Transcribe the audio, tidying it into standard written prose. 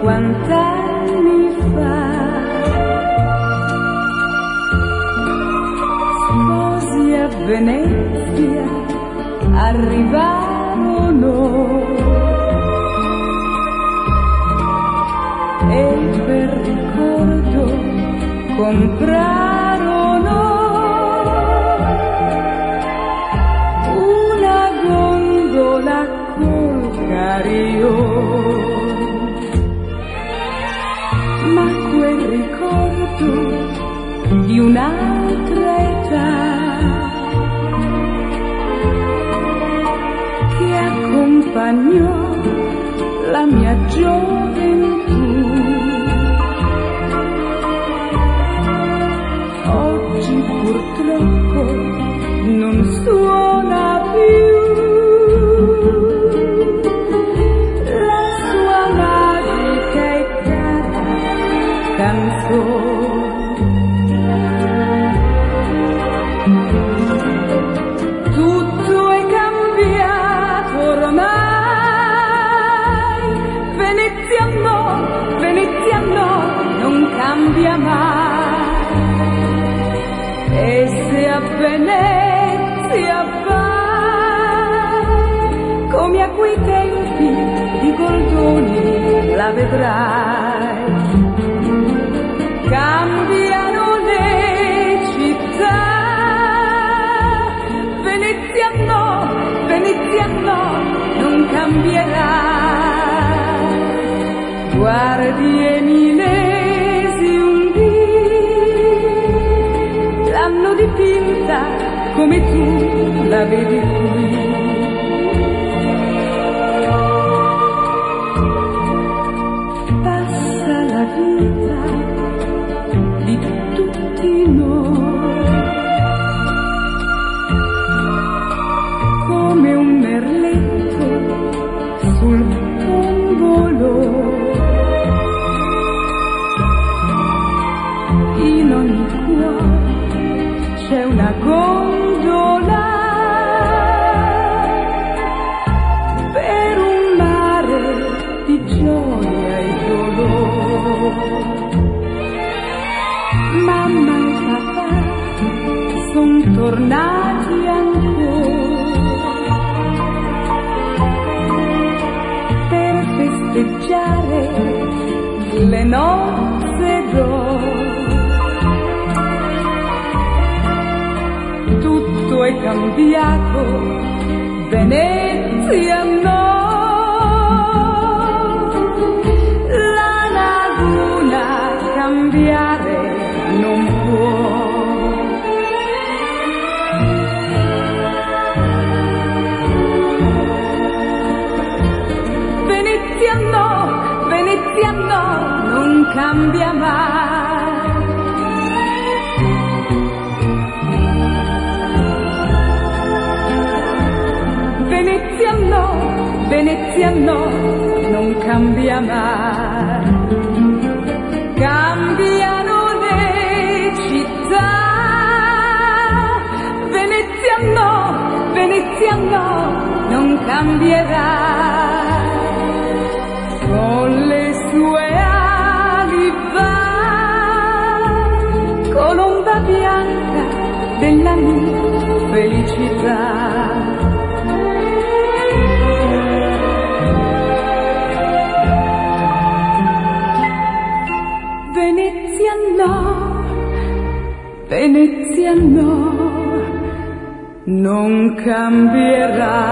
50 anni fa. Sposi a Venezia arrivarono e per ricordo comprarono una gondola col carillon. Ma quel ricordo di un'altra età che accompagnò la mia gioventù, oggi purtroppo non suona più la sua magica e cara canzone. Tutto è cambiato ormai, Venezia no, non cambia mai. E se a Venezia vai, come a quei tempi di Goldoni la vedrai. Cambiano le città, Venezia no, non cambierà. Guardi Emilesi un dì, l'hanno dipinta come tu la vedi qui. Passa la vita di tutti noi come un merletto sul tombolo. In ogni cuore c'è una gondola per un mare di gioia e dolore. Mamma e papà son tornati ancora per festeggiare le nozze d'oro. Tutto è cambiato, Venezia no, la laguna cambiare non può. Venezia no, non cambia mai. Venezia no, non cambia mai. Cambiano le città, Venezia no, non cambierà. Con le sue ali va, colomba bianca della mia felicità. Venezia no, non cambierà.